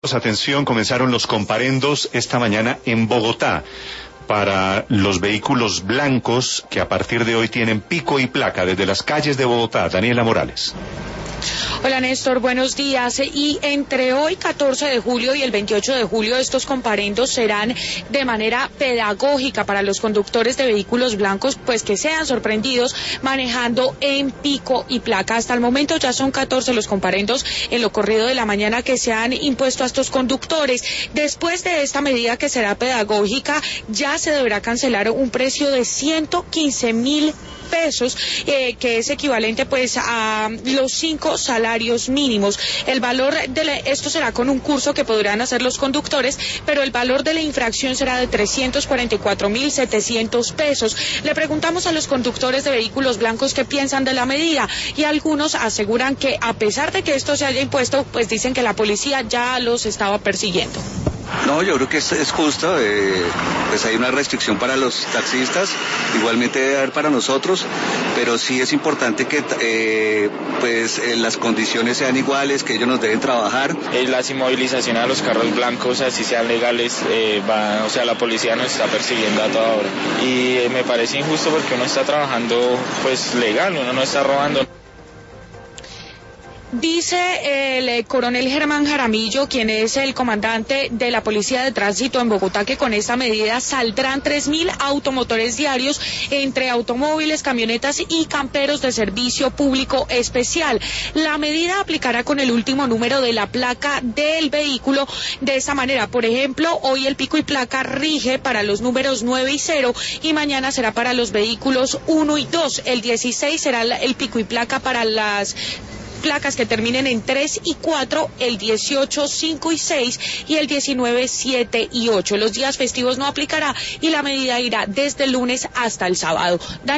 Atención, comenzaron los comparendos esta mañana en Bogotá para los vehículos blancos que a partir de hoy tienen pico y placa desde las calles de Bogotá. Daniela Morales. Hola Néstor, buenos días. Y entre hoy 14 de julio y el 28 de julio estos comparendos serán de manera pedagógica para los conductores de vehículos blancos, pues que sean sorprendidos manejando en pico y placa. Hasta el momento ya son 14 los comparendos en lo corrido de la mañana que se han impuesto a estos conductores. Después de esta medida que será pedagógica, ya se deberá cancelar un precio de 115.000 pesos, que es equivalente pues a los 5 salarios mínimos. El valor esto será con un curso que podrán hacer los conductores, pero el valor de la infracción será de 344.700 pesos. Le preguntamos a los conductores de vehículos blancos qué piensan de la medida y algunos aseguran que a pesar de que esto se haya impuesto, pues dicen que la policía ya los estaba persiguiendo. No, yo creo que es justo, pues hay una restricción para los taxistas, igualmente debe haber para nosotros, pero sí es importante que las condiciones sean iguales, que ellos nos deben trabajar. Las inmovilizaciones a los carros blancos, así sean legales, la policía nos está persiguiendo a toda hora. Y me parece injusto porque uno está trabajando pues legal, uno no está robando. Dice el coronel Germán Jaramillo, quien es el comandante de la Policía de Tránsito en Bogotá, que con esta medida saldrán 3.000 automotores diarios entre automóviles, camionetas y camperos de servicio público especial. La medida aplicará con el último número de la placa del vehículo. De esta manera, por ejemplo, hoy el pico y placa rige para los números 9 y 0 y mañana será para los vehículos 1 y 2. El 16 será el pico y placa para las placas que terminen en 3 y 4, el 18, 5 y 6 y el 19, 7 y 8. Los días festivos no aplicará y la medida irá desde el lunes hasta el sábado.